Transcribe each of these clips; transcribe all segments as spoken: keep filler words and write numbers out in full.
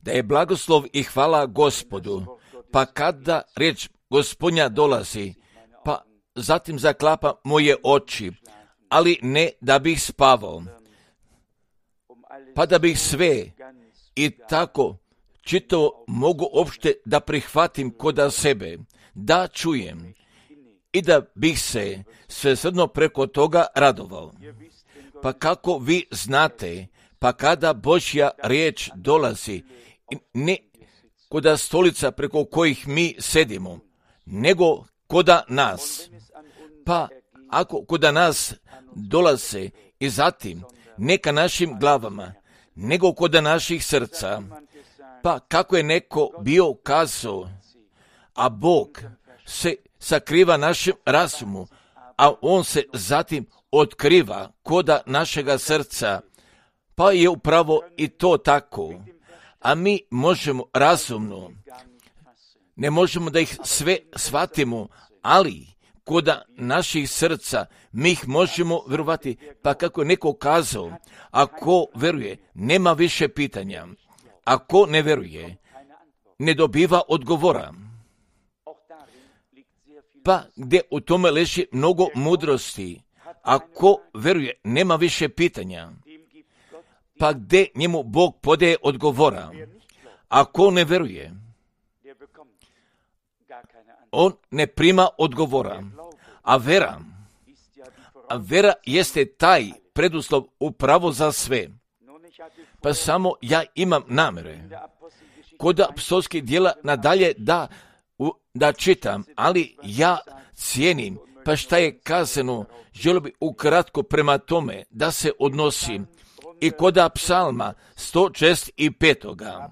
da je blagoslov i hvala Gospodu, pa kada riječ Gospodnja dolazi, pa zatim zaklapa moje oči, ali ne da bih spavao, pa da bih sve i tako čito mogu opšte da prihvatim koda sebe, da čujem i da bih se svesrdno preko toga radovao. Pa kako vi znate, pa kada Božja riječ dolazi, ne koda stolica preko kojih mi sedimo, nego koda nas, pa ako koda nas dolaze i zatim neka našim glavama, nego koda naših srca, pa kako je neko bio kazao, a Bog se sakriva našem razumu, a on se zatim otkriva koda našega srca, pa je upravo i to tako. A mi možemo razumno, ne možemo da ih sve shvatimo, ali koda naših srca mi ih možemo vjerovati, pa kako je neko kazao, ako veruje, nema više pitanja, ako ne veruje, ne dobiva odgovora. Pa gdje u tome leži mnogo mudrosti, ako veruje, nema više pitanja, pa gdje njemu Bog podaje odgovora, ako ne veruje, on ne prima odgovora, a vera, a vera jeste taj preduslov upravo za sve. Pa samo ja imam namere kod apostolskih djela nadalje da, da čitam, ali ja cijenim, pa šta je kazano, želio bi ukratko prema tome da se odnosi i koda psalma sto šezdeset pet.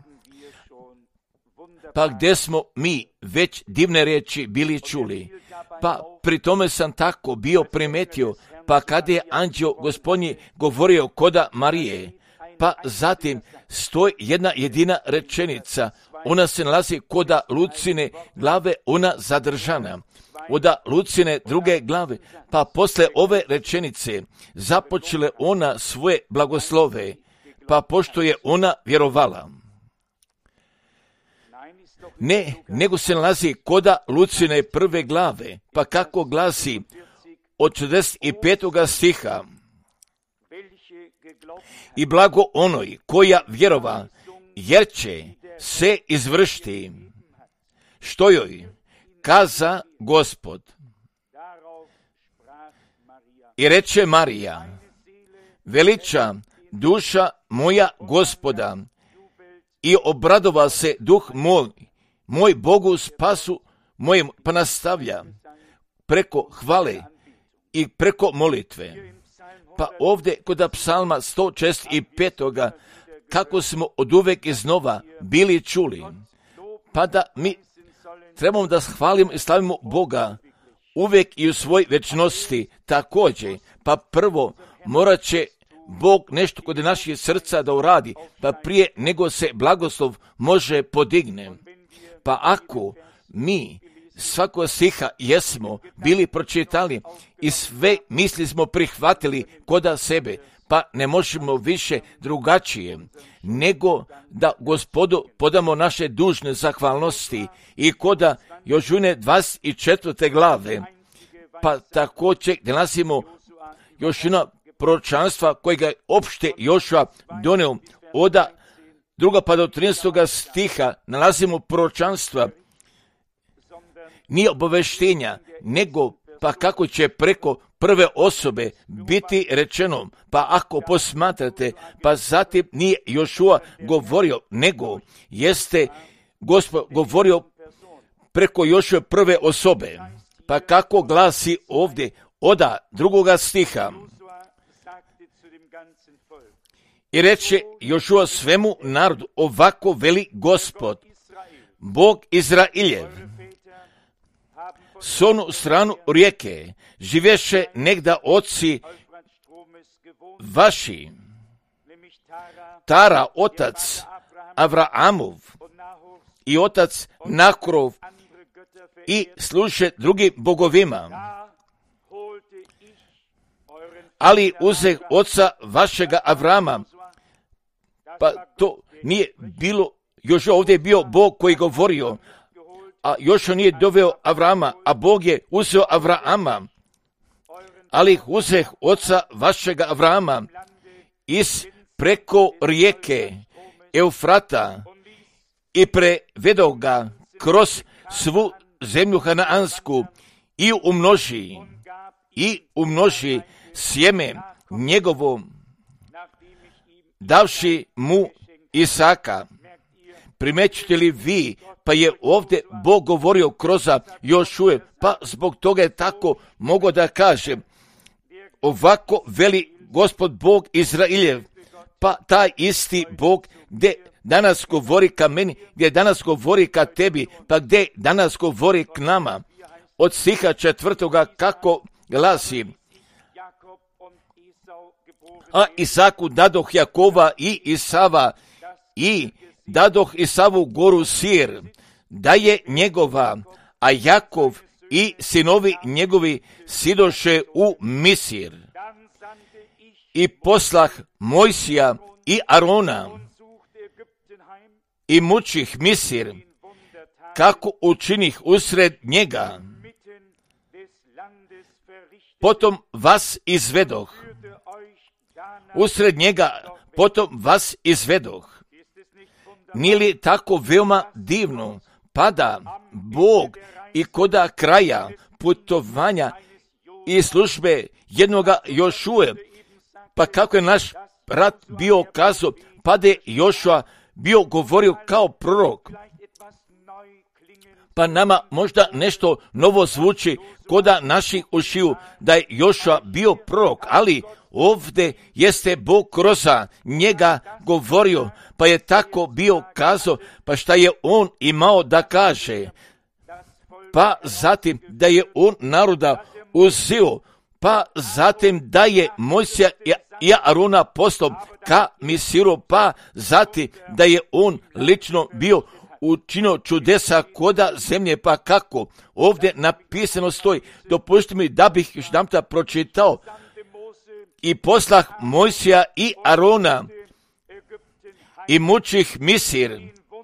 Pa gdje smo mi već divne riječi bili čuli, pa pri tome sam tako bio primetio, pa kada je anđeo Gospodnji govorio koda Marije, pa zatim stoji jedna jedina rečenica, ona se nalazi koda Lucine glave, ona zadržana, oda Lucine druge glave, pa posle ove rečenice započele ona svoje blagoslove, pa pošto je ona vjerovala. Ne, nego se nalazi koda Lucine prve glave, pa kako glasi od četrdeset petog stiha. I blago onoj koja vjerova, jer će se izvršiti što joj kaza Gospod. I reče Marija, veliča duša moja Gospoda i obradova se duh moj, moj Bogu spasu mojem, pa nastavlja preko hvale i preko molitve. Pa ovdje kod psalma sto šezdeset pet. kako smo od uvek iznova bili čuli, pa da mi trebamo da hvalimo i slavimo Boga uvek i u svoj večnosti također. Pa prvo morat će Bog nešto kod naših srca da uradi, pa prije nego se blagoslov može podigne. Pa ako mi svako stiha jesmo bili pročitali i sve misli smo prihvatili koda sebe, pa ne možemo više drugačije nego da Gospodu podamo naše dužne zahvalnosti i koda Jožune dvadeset četvrte glave, pa također gdje nalazimo još jedna proročanstva kojega je opšte Jošua doneo oda druga pa do trinaestog stiha nalazimo proročanstva, nije obaveštenja, nego pa kako će preko prve osobe biti rečeno, pa ako posmatrate, pa zatim nije Jošua govorio, nego jeste Gospod govorio preko Jošue prve osobe, pa kako glasi ovdje oda drugoga stiha. I reče Jošua svemu narodu, ovako veli Gospod, Bog Izrailjev, s onu stranu rijeke živješe negda oci vaši, Tara otac Avraamov i otac Nakorov, i služe drugim bogovima. Ali uzeh oca vašega Avrama, pa to nije bilo još ovdje je bio Bog koji govorio, a još on nije doveo Avrama, a Bog je uzeo Avrama, ali ih uzeh oca vašega Avrama iz preko rijeke Eufrata i prevedo ga kroz svu zemlju Hanaansku i umnoži, i umnoži sjeme njegovo, davši mu Isaka. Primećete li vi, pa je ovdje Bog govorio kroz Jošue, pa zbog toga je tako mogo da kažem, ovako veli Gospod Bog Izraeljev, pa taj isti Bog gdje danas govori ka meni, gdje danas govori ka tebi, pa gdje danas govori k nama. Od stiha četvrtoga kako glasi, a Isaku dadoh Jakova i Isava i dadoh Isavu goru Sir, da je njegova, a Jakov i sinovi njegovi sidoše u Misir. I poslah Mojsija i Arona i mučih Misir, kako učinih usred njega. Potom vas izvedoh, usred njega, potom vas izvedoh. Nije li tako veoma divno, pa da Bog i koda kraja putovanja i službe jednoga Jošue, pa kako je naš rat bio kazao, pa da je Jošua bio govorio kao prorok, pa nama možda nešto novo zvuči koda naših ušiju da je Jošua bio prorok, ali ovdje jeste Bog kroz njega govorio, pa je tako bio kazao, pa šta je on imao da kaže, pa zatim da je on naroda uzeo, pa zatim da je Mojsija i Arona poslao ka Misiru, pa zatim da je on lično bio učinio čudesa koda zemlje, pa kako ovdje napisano stoji, dopustite mi da bih još jedanputa pročitao, i poslah Mojsija i Arona i mučih Misir,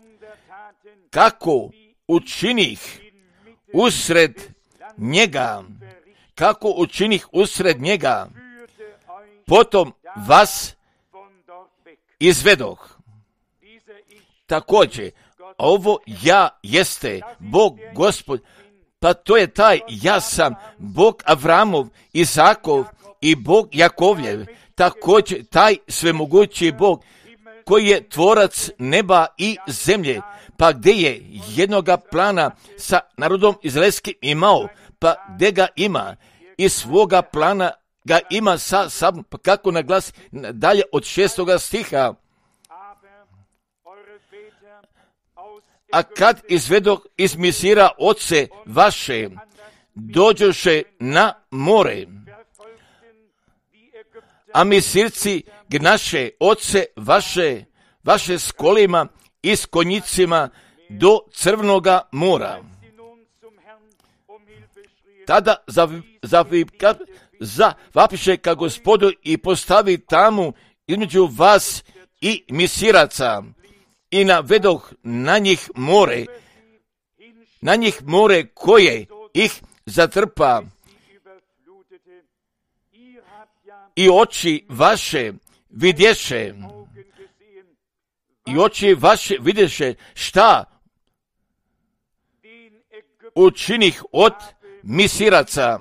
kako učinih usred njega, kako učinih usred njega, potom vas izvedoh. Također, ovo ja jeste Bog Gospod, pa to je taj ja sam Bog Avramov, Izakov i Bog Jakovljev, također taj svemogući Bog koji je tvorac neba i zemlje, pa gdje je jednoga plana sa narodom izraelskim imao, pa gdje ga ima i svoga plana ga ima sa sobom, pa kako naglasi dalje od šestoga stiha. A kad izvedoh iz Misira oce vaše, dođoše na more, a Misirci gnaše oce vaše, vaše s kolima i s konjicima do Crvnoga mora. Tada zavapiše ka Gospodu i postavi tamu između vas i Misiraca i navedoh na njih more, na njih more koje ih zatrpa. I oči vaše vidješe, i oči vaše vidješe šta učinih od Misiraca.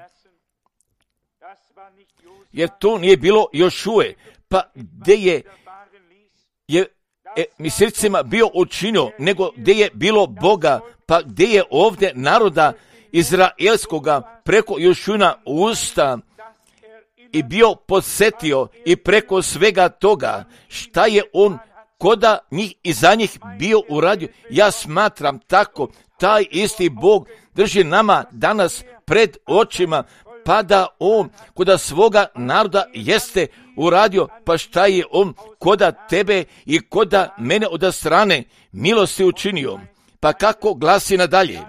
Jer to nije bilo Jošue, pa gdje je, je e, Misircima bio učinio, nego gdje je bilo Boga, pa gdje je ovdje naroda Izraelskoga preko Jošuna usta i bio podsjetio i preko svega toga šta je on koda njih i za njih bio uradio. Ja smatram tako, taj isti Bog drži nama danas pred očima, pa da on koda svoga naroda jeste uradio, pa šta je on koda tebe i koda mene od strane milosti učinio. Pa kako glasi nadalje?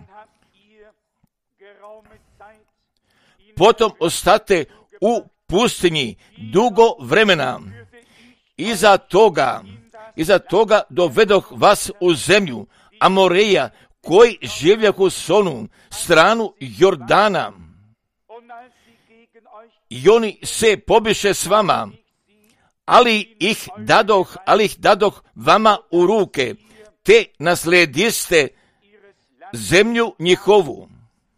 Potom ostate u pustinji dugo vremena. Iza toga, iza toga dovedoh vas u zemlju Amoreja, koji življahu s onu stranu Jordana. I oni se pobiše s vama, ali ih dadoh, ali ih dadoh vama u ruke, te naslediste zemlju njihovu.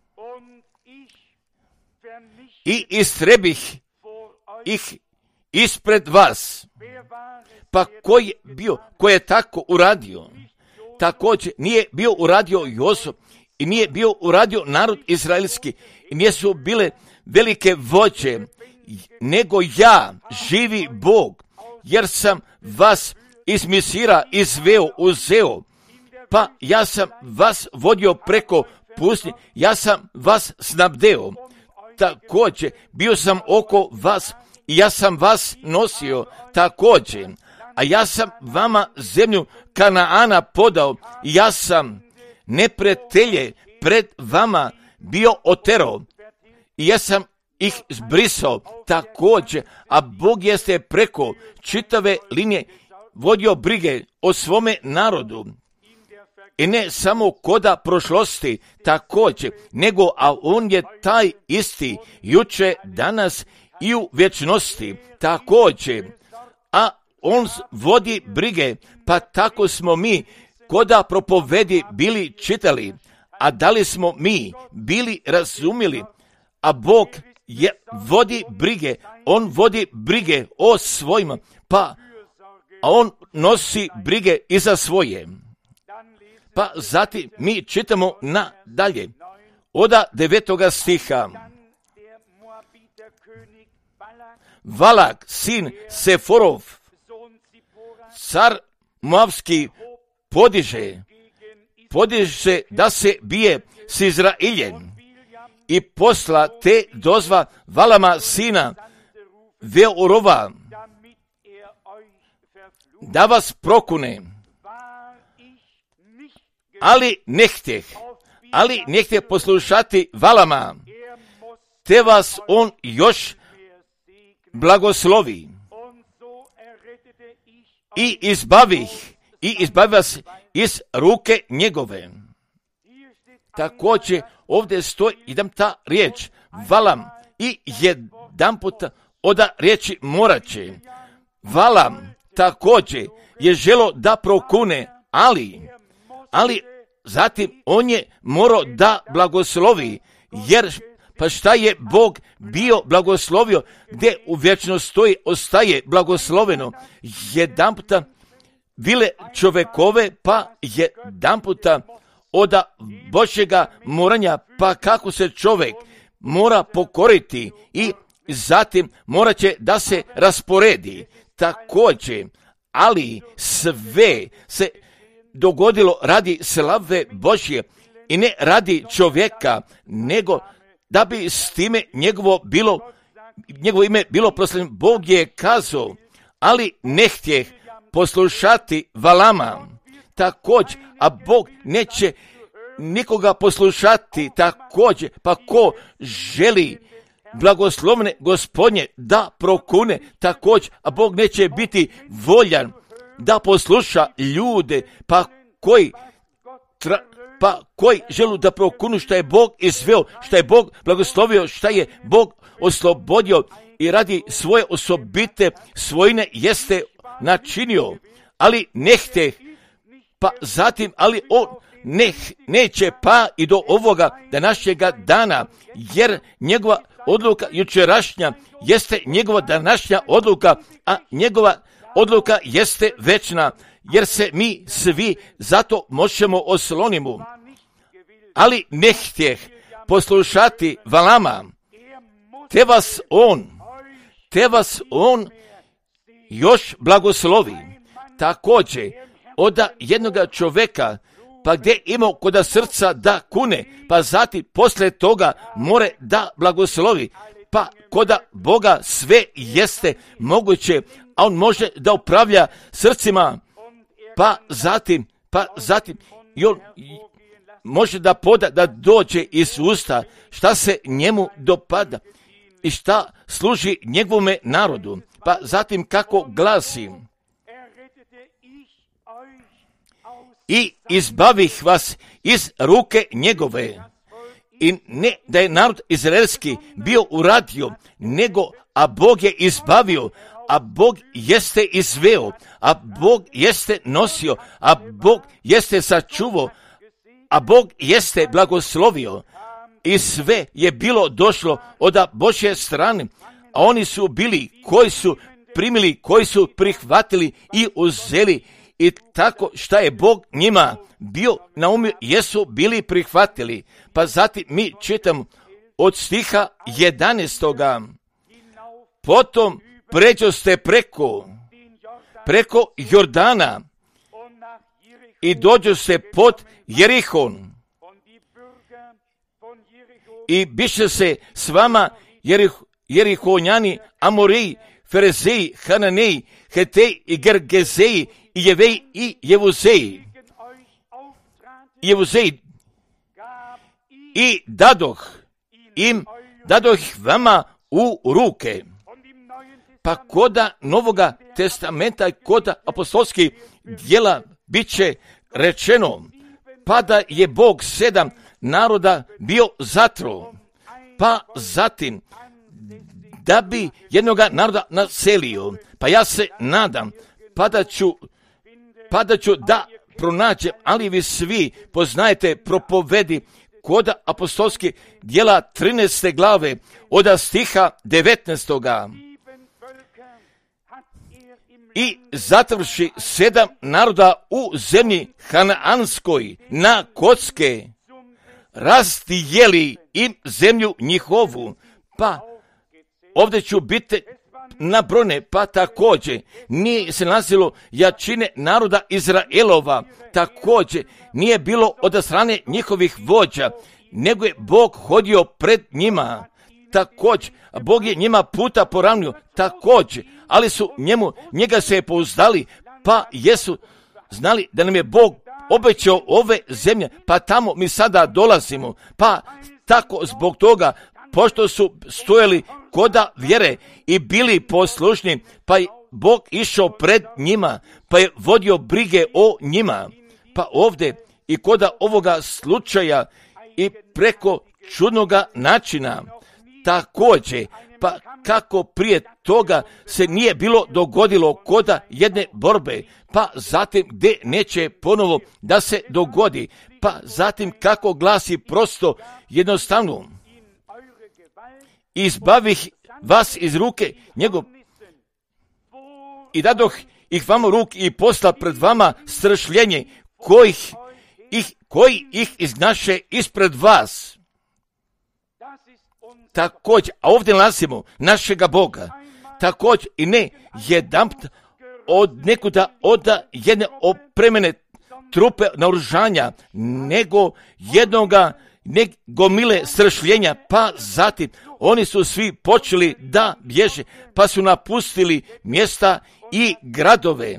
I istrebih ih ispred vas. Pa ko je bio, ko je tako uradio? Također nije bio uradio Josip i nije bio uradio narod izraelski i nisu bile velike vođe, nego ja, živi Bog, jer sam vas iz Misira izveo, uzeo, pa ja sam vas vodio preko pustinje, ja sam vas snabdeo. Također bio sam oko vas i ja sam vas nosio također, a ja sam vama zemlju Kanaana podao i ja sam neprijatelje pred vama bio oterao i ja sam ih zbrisao također, a Bog jeste preko čitave linije vodio brige o svome narodu. I ne samo koda prošlosti također, nego a on je taj isti juče, danas i u vječnosti također, a on vodi brige, pa tako smo mi koda propovedi bili čitali, a da li smo mi bili razumili, a Bog je vodi brige, on vodi brige o svojima, pa a on nosi brige i za svoje. Pa zatim mi čitamo nadalje, oda devetoga stiha. Valak, sin Seforov, car Moavski, podiže, podiže da se bije s Izraeljem i posla te dozva Valama sina Veorova da vas prokune. Ali ne htjeh, ali ne htjeh poslušati Valama, te vas on još blagoslovi i izbavih, i izbavi vas iz ruke njegove. Također ovdje stoji idem ta riječ Valam i jedan puta oda riječi moraće. Valam također je želo da prokune, ali, ali zatim on je morao da blagoslovi, jer pa šta je Bog bio blagoslovio, gdje u vječnosti stoji, ostaje blagosloveno. Jedan puta vile čovekove, pa jedan puta oda Božjega moranja, pa kako se čovjek mora pokoriti i zatim morat će da se rasporedi. Također, ali sve se dogodilo radi slave Božje i ne radi čovjeka, nego da bi s time njegovo bilo, njegovo ime bilo proslavljeno. Bog je kazao, ali ne htjeh poslušati Valama. Također, a Bog neće nikoga poslušati također, pa ko želi blagoslovne Gospodnje da prokune također, a Bog neće biti voljan da posluša ljude, pa koji tra, pa koji želu da prokunu šta je Bog izveo, šta je Bog blagoslovio, šta je Bog oslobodio i radi svoje osobite svojine jeste načinio, ali ne hteh, pa zatim, ali on ne, neće pa i do ovoga današnjega dana, jer njegova odluka jučerašnja jeste njegova današnja odluka, a njegova odluka jeste večna, jer se mi svi zato možemo osloniti. Ali ne htjeh poslušati Valama, te vas on, te vas on još blagoslovi. Također, oda jednoga čovjeka, pa gdje imao koda srca da kune, pa zatim poslije toga more da blagoslovi, pa koda Boga sve jeste moguće, a on može da upravlja srcima, pa zatim, pa zatim, i on može da poda, da dođe iz usta šta se njemu dopada i šta služi njegovome narodu, pa zatim kako glasi, i izbavih vas iz ruke njegove. I ne da je narod izraelski bio uradio, nego a Bog je izbavio, a Bog jeste izveo, a Bog jeste nosio, a Bog jeste sačuvao, a Bog jeste blagoslovio. I sve je bilo došlo od Božje strane, a oni su bili koji su primili, koji su prihvatili i uzeli. I tako šta je Bog njima bio na umu, jesu bili prihvatili. Pa zatim mi čitamo od stiha jedanaestoga. Potom pređoste preko, preko Jordana i dođu se pod Jerihon. I biše se s vama Jerih, Jerihonjani, Amoriji, Ferezeji, Hananeji, Hetej i Gergezeji i Jeveji i Jevuzeji. Jevuzeji. I dadoh im, dadoh ih vama u ruke. Pa koda Novoga testamenta i koda apostolskih djela bit će rečeno, pa da je Bog sedam naroda bio zatro, pa zatim da bi jednoga naroda naselio. Pa ja se nadam, pa da ću, pa da ću da pronađem, ali vi svi poznajete propovedi koda apostolskih djela trinaeste glave od stiha devetnaestoga. I zatrši sedam naroda u zemlji Hanaanskoj na kocke, razdijeli im zemlju njihovu. Pa ovdje ću biti nabrojene, pa također nije se nalazilo jačine naroda Izraelova, također nije bilo od strane njihovih vođa, nego je Bog hodio pred njima. Također, Bog je njima puta poravnio, također, ali su njemu, njega se pouzdali, pa jesu znali da nam je Bog obećao ove zemlje, pa tamo mi sada dolazimo, pa tako zbog toga, pošto su stojali koda vjere i bili poslušni, pa je Bog išao pred njima, pa je vodio brige o njima. Pa ovdje i koda ovoga slučaja i preko čudnoga načina, također, pa kako prije toga se nije bilo dogodilo koda jedne borbe, pa zatim gdje neće ponovo da se dogodi, pa zatim kako glasi prosto jednostavno, izbavih vas iz ruke njegov i dadoh ih vam u ruke i posla pred vama stršljenje kojih ih, koji ih izgnaše ispred vas. Također, a ovdje nalazimo našega Boga, također i ne jedanput od nekuda od jedne opremene trupe naoružanja, nego jednoga ne gomile stršljenja, pa zatim oni su svi počeli da bježe, pa su napustili mjesta i gradove.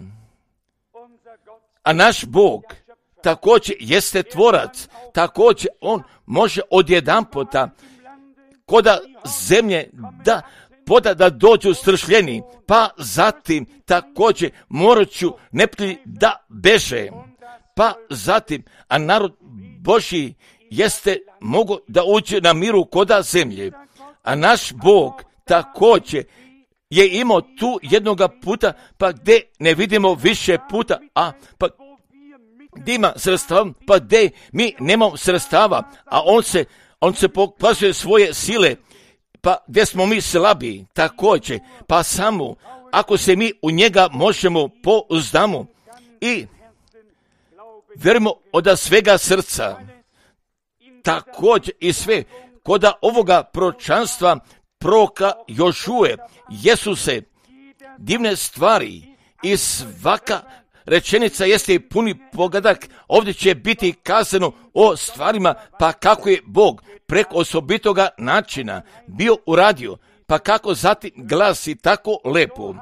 A naš Bog također jeste tvorac, također on može odjedanputa koda zemlje da poda da dođu stršljeni, pa zatim također morat ću neprijatelji da beže, pa zatim, a narod Božji jeste mogu da uđe na miru koda zemlje, a naš Bog također je imao tu jednoga puta, pa gdje ne vidimo više puta, a pa gdje ima sredstava, pa gdje mi nemamo sredstava, a on se On se pokazuje svoje sile, pa gdje smo mi slabi, također, pa samo ako se mi u njega možemo pouzdamo i vjerujemo od svega srca, također i sve, koda ovoga proročanstva proroka Jošue, jesu se divne stvari i svaka rečenica jeste puni pogodak, ovdje će biti kazano o stvarima, pa kako je Bog preko osobitoga načina bio uradio, pa kako zatim glasi tako lepo.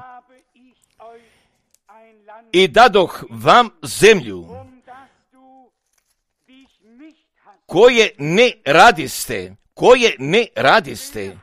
I dadoh vam zemlju, koje ne radiste, koje ne radiste,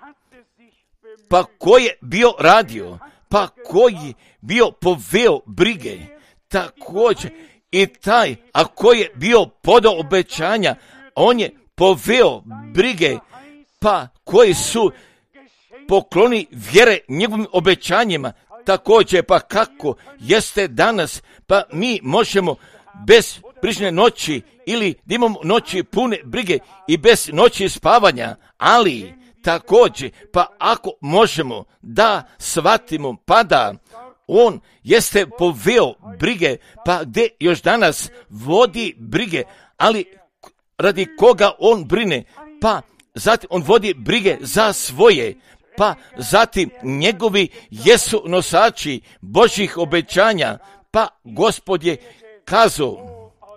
pa ko je bio radio, pa koji bio poveo brige, također i taj, ako je bio podao obećanja, on je poveo brige, pa koji su pokloni vjere njegovim obećanjima, također pa kako jeste danas, pa mi možemo bez brižne noći ili da imamo noći pune brige i bez noći spavanja, ali također pa ako možemo da shvatimo pa da on jeste poveo brige, pa gdje još danas vodi brige, ali radi koga on brine, pa zatim on vodi brige za svoje, pa zatim njegovi jesu nosači Božjih obećanja, pa Gospod je kazao,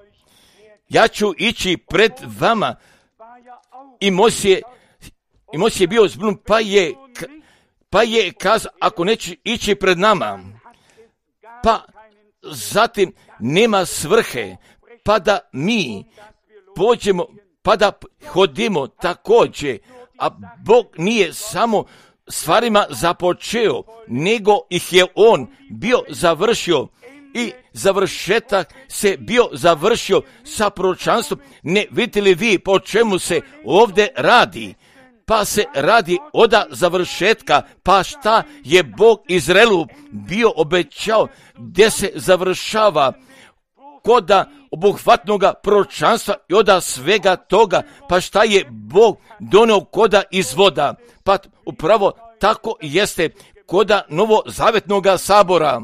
ja ću ići pred vama, i Mojsije, i Mojsije je bio zbunjen, pa je, pa je kazao, ako neće ići pred nama, pa zatim nema svrhe, pa da mi pođemo, pa da hodimo također, a Bog nije samo stvarima započeo, nego ih je on bio završio i završetak se bio završio sa proročanstvom. Ne vidite li vi po čemu se ovdje radi? Pa se radi od završetka, pa šta je Bog Izraelu bio obećao, gdje se završava koda obuhvatnoga proročanstva i od svega toga, pa šta je Bog donio koda izvoda, pa upravo tako jeste koda novozavjetnoga sabora.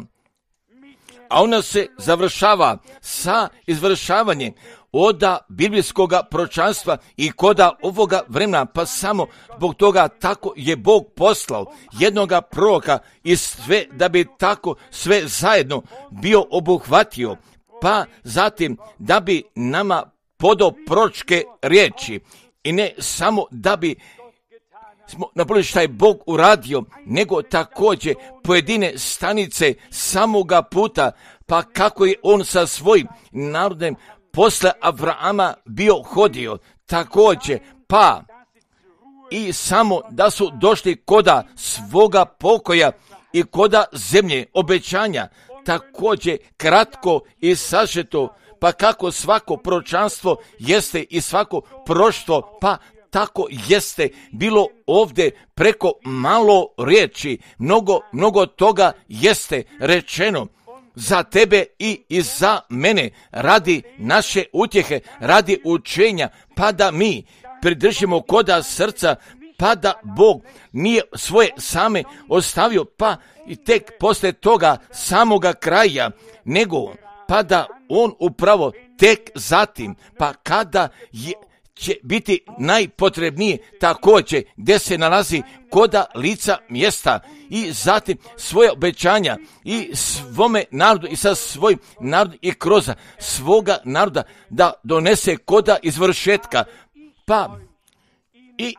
A ona se završava sa izvršavanjem oda biblijskoga proročanstva i koda ovoga vremena, pa samo zbog toga tako je Bog poslao jednoga proroka i sve da bi tako sve zajedno bio obuhvatio, pa zatim da bi nama podao proročke riječi i ne samo da bi smo napravili šta je Bog uradio, nego također pojedine stanice samoga puta, pa kako je on sa svojim narodom posle Avrama bio hodio, također pa i samo da su došli koda svoga pokoja i koda zemlje obećanja, također kratko i sažeto, pa kako svako proročanstvo jeste i svako proroštvo, pa tako jeste bilo ovdje preko malo riječi, mnogo, mnogo toga jeste rečeno za tebe i, i za mene, radi naše utjehe, radi učenja, pa da mi pridržimo koda srca, pa da Bog nije svoje same ostavio, pa i tek poslije toga samoga kraja, nego pa da on upravo tek zatim, pa kada je će biti najpotrebnije također gdje se nalazi koda lica mjesta i zatim svoje obećanja i svome narodu i sa svojim narodom i kroz svoga naroda da donese koda izvršetka. Pa i,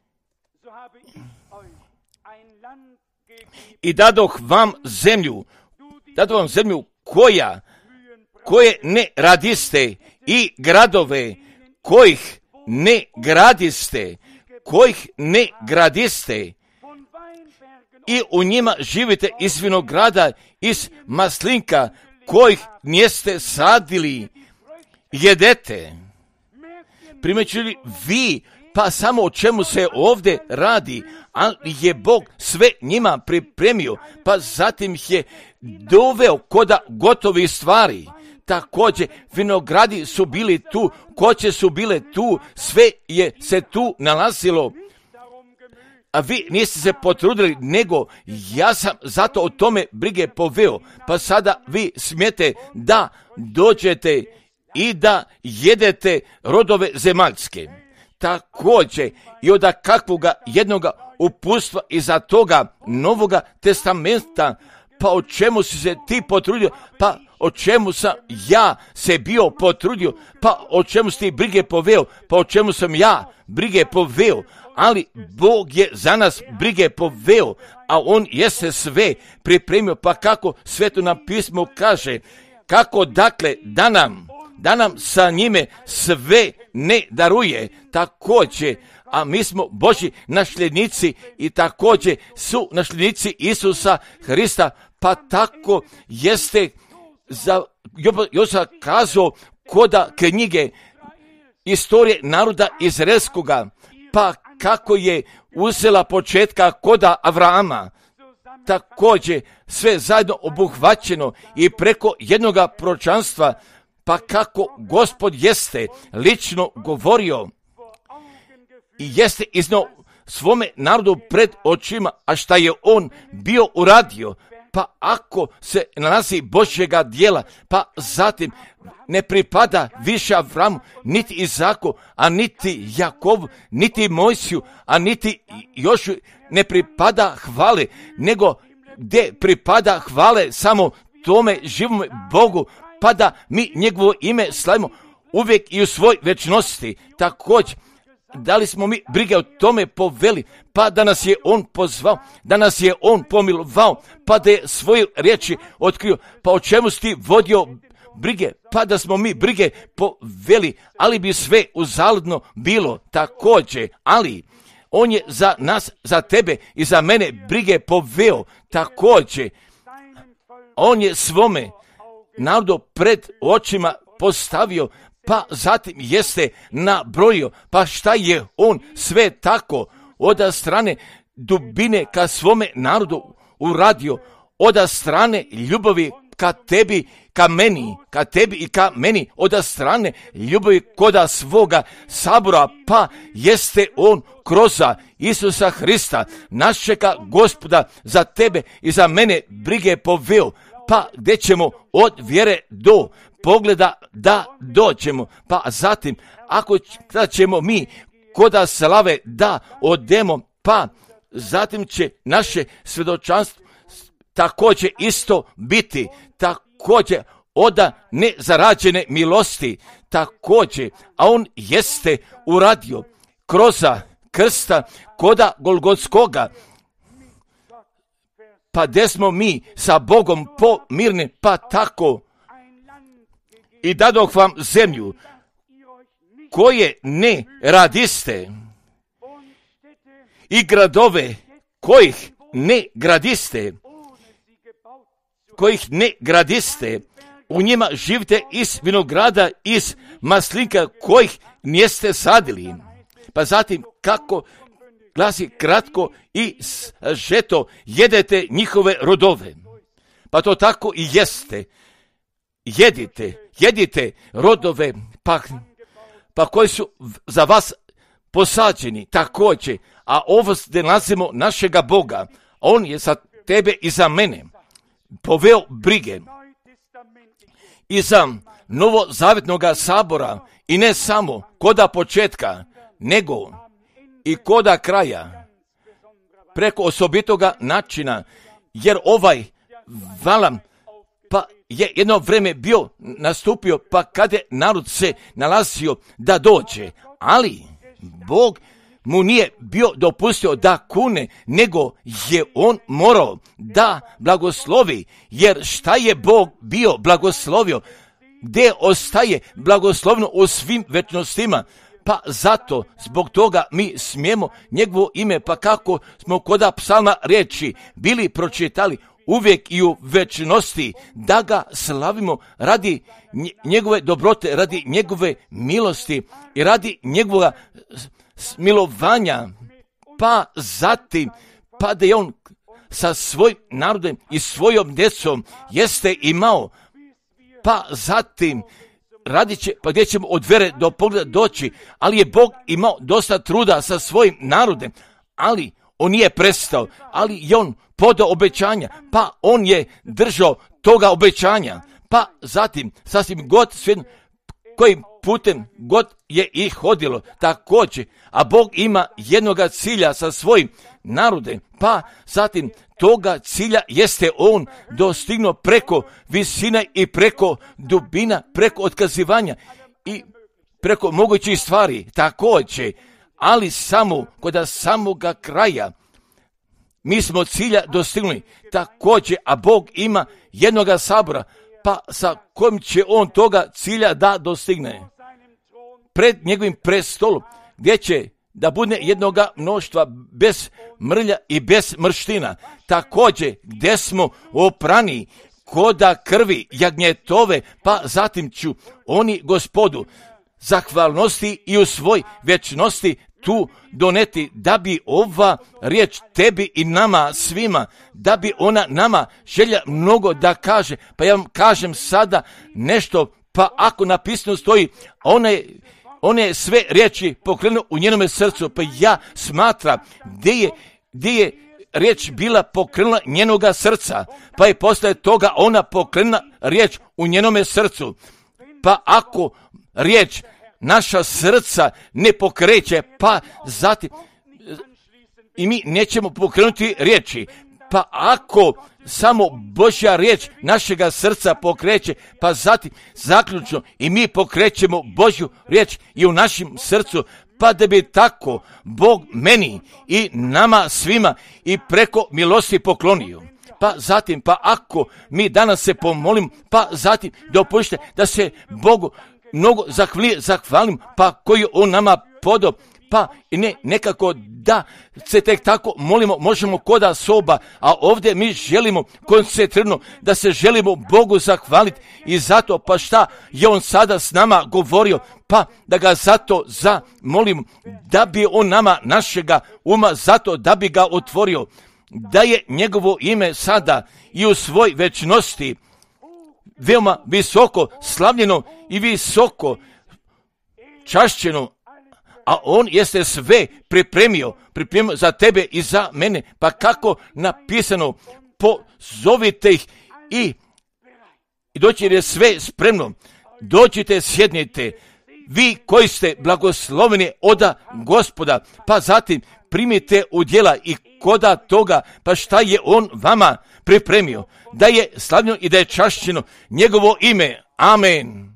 i dadoh vam zemlju, dadoh vam zemlju koja, koje ne radiste i gradove kojih ne gradiste, kojih ne gradiste i u njima živite iz vinograda, iz maslinka kojih niste sadili, jedete. Primećuli vi, pa samo o čemu se ovdje radi, ali je Bog sve njima pripremio, pa zatim ih je doveo koda gotovih stvari. Također, vinogradi su bili tu, koće su bile tu, sve je se tu nalazilo. A vi niste se potrudili, nego ja sam zato o tome brige poveo. Pa sada vi smijete da dođete i da jedete rodove zemaljske. Također i od kakvoga jednoga upustva iza toga Novoga testamenta, pa o čemu si se ti potrudio, pa o čemu sam ja se bio potrudio, pa o čemu si ti brige poveo, pa o čemu sam ja brige poveo, ali Bog je za nas brige poveo, a on jeste sve pripremio, pa kako Sveto na pismu kaže, kako dakle da nam, da nam sa njime sve ne daruje, također, a mi smo Božji nasljednici i također su nasljednici Isusa Hrista, pa tako jeste za Josa kazao koda knjige istorije naroda izraelskoga, pa kako je uzela početka koda Avrama, također sve zajedno obuhvaćeno i preko jednoga proročanstva, pa kako Gospod jeste lično govorio i jeste iznio svome narodu pred očima, a šta je on bio uradio, pa ako se nalazi Božjega dijela, pa zatim ne pripada više Avramu, niti Izaku, a niti Jakovu, niti Mojsiju, a niti još ne pripada hvale, nego gdje pripada hvale samo tome živome Bogu, pa da mi njegovo ime slavimo uvijek i u svoj večnosti. Također, da li smo mi brige o tome poveli, pa da nas je on pozvao, da nas je on pomilovao, pa da je svoje riječi otkrio, pa o čemu si ti vodio brige, pa da smo mi brige poveli, ali bi sve uzaludno bilo također, ali on je za nas, za tebe i za mene brige poveo također. On je svome narodu pred očima postavio, pa zatim jeste nabrojio, pa šta je on sve tako od strane dubine ka svome narodu uradio, od strane ljubavi ka tebi, ka meni, ka tebi i ka meni, od strane ljubavi koda svoga sabora, pa jeste on kroz Isusa Hrista, našega Gospoda, za tebe i za mene brige poveo, pa gdje ćemo od vjere do pogleda da dođemo, pa zatim ako da ćemo mi koda slave da odemo, pa zatim će naše svjedočanstvo također isto biti, također od nezarađene milosti, također, a on jeste uradio kroz krsta koda Golgotskoga, pa gdje smo mi sa Bogom pomirni, pa tako i dadoh vam zemlju koje ne radiste i gradove kojih ne gradiste, kojih ne gradiste, u njima živite iz vinograda, iz maslinka kojih niste sadili. Pa zatim kako glasi kratko i žeto jedete njihove rodove. Pa to tako i jeste. Jedite, jedite rodove, pa, pa koji su za vas posađeni također, a ovo gdje nalazimo našega Boga, on je za tebe i za mene poveo brige i za novozavjetnoga sabora, i ne samo koda početka, nego i koda kraja, preko osobitoga načina, jer ovaj valam pa je jedno vrijeme bio nastupio, pa kad je narod se nalazio da dođe, ali Bog mu nije bio dopustio da kune, nego je on morao da blagoslovi, jer šta je Bog bio blagoslovio, gdje ostaje blagoslovno u svim večnostima, pa zato zbog toga mi smijemo njegovo ime, pa kako smo koda psalma riječi bili pročitali, uvijek i u večnosti da ga slavimo radi njegove dobrote, radi njegove milosti i radi njegova smilovanja, pa zatim pa da je on sa svojim narodom i svojom djecom jeste imao, pa zatim radit će, pa gdje ćemo od vere do pogleda doći, ali je Bog imao dosta truda sa svojim narodom, ali on nije prestao, ali je on podao obećanja, pa on je držao toga obećanja, pa zatim sasvim god sve kojim putem god je i hodilo također, a Bog ima jednoga cilja sa svojim narodom, pa zatim toga cilja jeste on dostignuo preko visine i preko dubina, preko otkazivanja i preko mogućih stvari također, ali samo kod samoga kraja mi smo cilja dostignuli također, a Bog ima jednoga sabora, pa sa kojim će on toga cilja da dostigne? Pred njegovim prestolom, gdje će da bude jednoga mnoštva bez mrlja i bez mrština, također gdje smo oprani koda krvi jagnjetove, pa zatim ću oni Gospodu zahvalnosti i u svoj večnosti tu doneti, da bi ova riječ tebi i nama svima, da bi ona nama želja mnogo da kaže. Pa ja vam kažem sada nešto, pa ako napisano stoji, one, one sve riječi pokrenu u njenome srcu, pa ja smatram gdje je, gdje je riječ bila pokrenula njenoga srca, pa je posle toga ona pokrenula riječ u njenome srcu. Pa ako riječ naša srca ne pokreće, pa zatim i mi nećemo pokrenuti riječi. Pa ako samo Božja riječ našega srca pokreće, pa zatim zaključno i mi pokrećemo Božju riječ i u našem srcu, pa da bi tako Bog meni i nama svima i preko milosti poklonio. Pa zatim, pa ako mi danas se pomolim, pa zatim dopušte da se Bogu mnogo zahvali, zahvalim, pa koji on nama podao, pa i ne nekako da se tek tako molimo, možemo koda soba, a ovdje mi želimo koncentrirano da se želimo Bogu zahvaliti i zato pa šta je on sada s nama govorio, pa da ga zato zamolimo, da bi on nama našega uma, zato da bi ga otvorio, da je njegovo ime sada i u svoj večnosti veoma visoko slavljeno i visoko čašćeno, a on jeste sve pripremio, pripremio za tebe i za mene. Pa kako napisano, pozovite ih i, i doći je sve spremno. Dođite, sjednite, vi koji ste blagosloveni oda Gospoda, pa zatim primite u djela i koda toga, pa šta je on vama pripremio, da je slavljeno i da je čašćeno njegovo ime. Amen.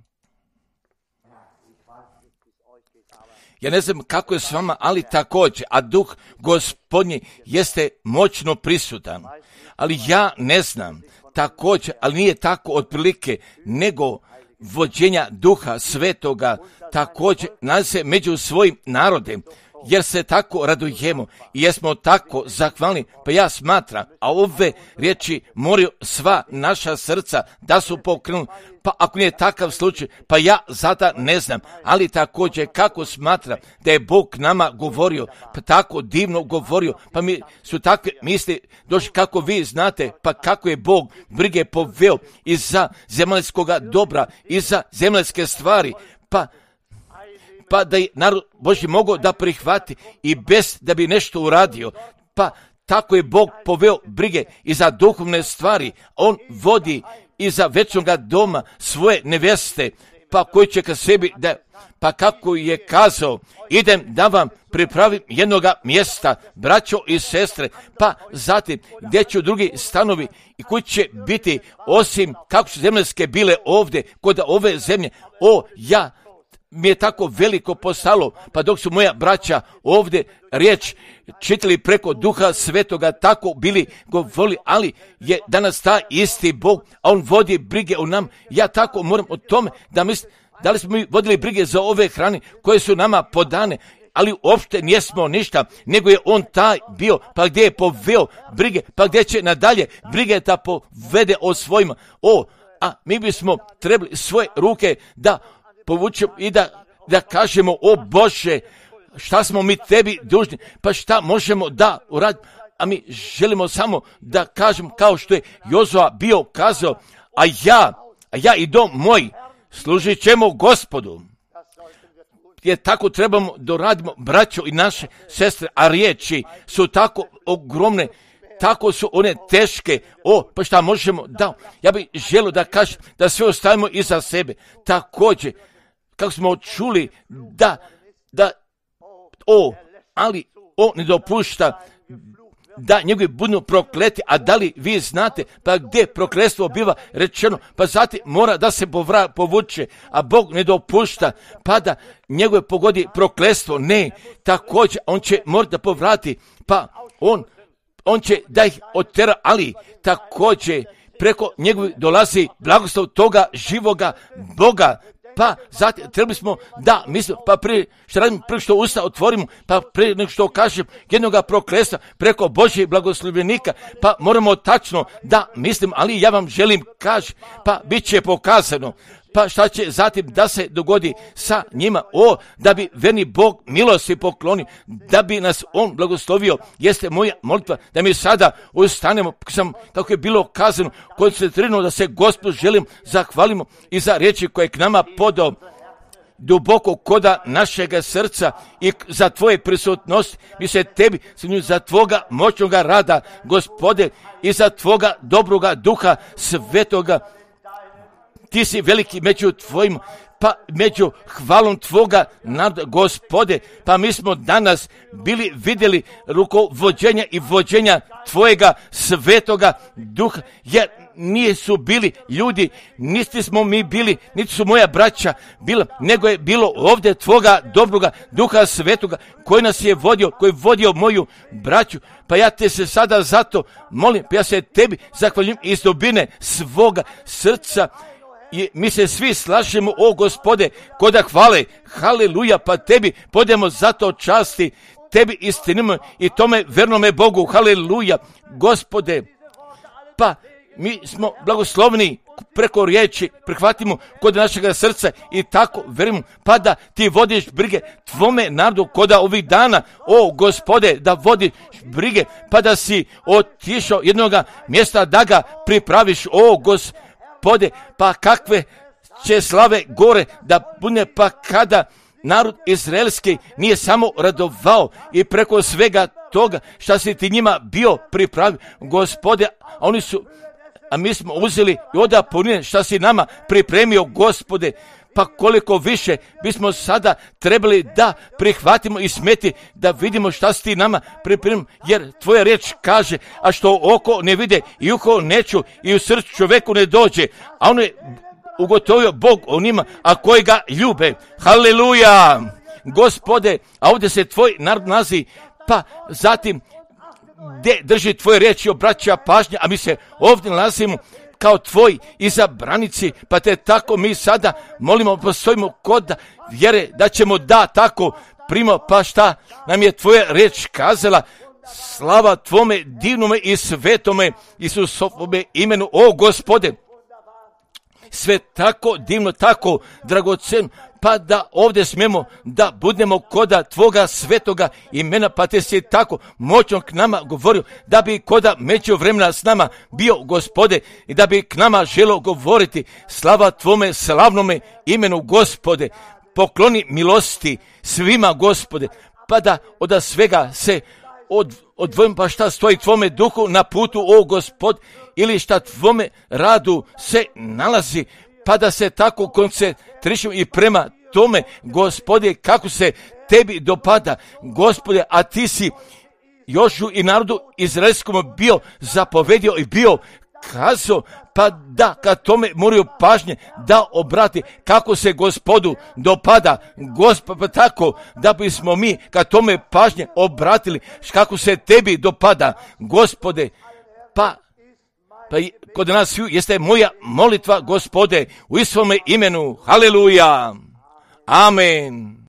Ja ne znam kako je s vama, ali također, a duh Gospodnji jeste moćno prisutan. Ali ja ne znam također, ali nije tako otprilike, nego vođenja duha svetoga također nalazi među svojim narodem, jer se tako radujemo i jesmo tako zahvalni. Pa ja smatram, a ove riječi moraju sva naša srca da su pokrenuli. Pa ako nije takav slučaj, pa ja zada ne znam, ali također kako smatram da je Bog nama govorio, pa tako divno govorio, pa mi su takve misli došli kako vi znate, pa kako je Bog brige poveo i za zemaljskoga dobra i za zemaljske stvari, pa pa da je narod Božji mogao da prihvati i bez da bi nešto uradio. Pa tako je Bog poveo brige i za duhovne stvari. On vodi i za večnoga doma svoje neveste, pa koji će ka sebi da, pa kako je kazao, idem da vam pripravim jednoga mjesta, braćo i sestre, pa zatim gdje će drugi stanovi i koji će biti osim kako su zemaljske bile ovdje kod ove zemlje. O, ja mi je tako veliko postalo, pa dok su moja braća ovdje riječ čitali preko duha svetoga, tako bili govorili, ali je danas ta isti Bog, a on vodi brige o nam. Ja tako moram o tome da mislim, da li smo mi vodili brige za ove hrane koje su nama podane, ali uopšte nismo ništa, nego je on taj bio, pa gdje je poveo brige, pa gdje će nadalje brige da povede o svojima. O, a mi bismo trebali svoje ruke da povučemo i da, da kažemo, o Bože, šta smo mi tebi dužni, pa šta možemo da uradimo, a mi želimo samo da kažemo kao što je Jozua bio kazao, a ja, a ja i dom moj služit ćemo Gospodu. Jer tako trebamo da radimo, braćo i naše sestre, a riječi su tako ogromne, tako su one teške, o, pa šta možemo da, ja bih želio da kažem, da sve ostavimo iza sebe, također, kako smo čuli, da, da, o, ali on ne dopušta da njegovi budu prokleti, a da li vi znate, pa gdje prokletstvo biva rečeno, pa zatim mora da se povra, povuče, a Bog ne dopušta, pa da njegove pogodi prokletstvo, ne, također, on će morati da povrati, pa on, on će da ih otera, ali također preko njegovi dolazi blagoslov toga živoga Boga, pa zatim trebali smo da mislimo, pa prije što radimo, prije što usta otvorimo, pa prije nego što kažem jednoga prokletstva preko Božjeg blagoslovljenika, pa moramo tačno da mislim, ali ja vam želim kaži, pa bit će pokazano. Pa šta će zatim da se dogodi sa njima? O, da bi verni Bog milosti poklonio, da bi nas On blagoslovio, jeste moja molitva, da mi sada ustanemo, sam, kako je bilo kazano, koncentrirano da se Gospodu želim zahvalimo i za riječi koje je k nama podao duboko koda našega srca i za tvoje prisutnosti, mi se tebi, za tvoga moćnoga rada, Gospode, i za tvoga dobroga duha svetoga. Ti si veliki među tvojim, pa među hvalom tvoga naroda, Gospode, pa mi smo danas bili vidjeli rukovođenja i vođenja tvojega svetoga duha, jer nije su bili ljudi, niti smo mi bili, niti su moja braća bila, nego je bilo ovdje tvoga dobroga duha svetoga koji nas je vodio, koji je vodio moju braću. Pa ja te se sada zato molim, pa ja se tebi zahvaljujem iz dubine svoga srca. I mi se svi slažemo, o Gospode, koda hvale, haleluja, pa tebi podemo zato časti, tebi istinimo i tome vernome Bogu, haleluja, Gospode. Pa mi smo blagoslovni preko riječi, prihvatimo kod našega srca i tako verimo, pa da ti vodiš brige tvome narodu koda ovih dana, o Gospode, da vodiš brige, pa da si otišao jednoga mjesta da ga pripraviš, o Gospode. Pode, pa kakve će slave gore da bude, pa kada narod izraelski nije samo radovao i preko svega toga šta si ti njima bio pripravio, Gospode, a oni su, a mi smo uzeli i onda punine šta si nama pripremio, Gospode, pa koliko više bismo sada trebali da prihvatimo i smeti, da vidimo šta si ti nama pripremio, jer tvoja riječ kaže, a što oko ne vide i uho ne ču i u srcu čoveku ne dođe, a on je ugotovio Bog onima, a koji ga ljube. Haleluja, Gospode, a ovdje se tvoj narod nalazi, pa zatim gdje drži tvoje riječi, obraća pažnja, a mi se ovdje nalazimo kao tvoj izabranici, pa te tako mi sada molimo, postojimo kod vjere da ćemo da tako primo, pa šta nam je tvoja riječ kazala, slava tvome divnome i svetome Isusovome imenu, o Gospode, sve tako divno, tako dragoceno, pa da ovdje smijemo da budemo koda tvoga svetoga imena, pa te si tako moćno k nama govorio, da bi koda među vremena s nama bio, Gospode, i da bi k nama želo govoriti, slava tvome slavnome imenu, Gospode, pokloni milosti svima, Gospode, pa da od svega se od, odvojim, pa šta stoji tvome duhu na putu, o Gospod, ili šta tvome radu se nalazi, pa da se tako koncentrišemo i prema tome, Gospode, kako se tebi dopada, Gospode, a ti si Jošu i narodu izraelskom bio zapovedio i bio kazao, pa da kad tome moraju pažnje da obrati kako se Gospodu dopada, Gospod, pa tako da bismo mi kad tome pažnje obratili kako se tebi dopada, Gospode, pa Pa kod nas jeste moja molitva, Gospode, u Istvome imenu. Haleluja. Amen.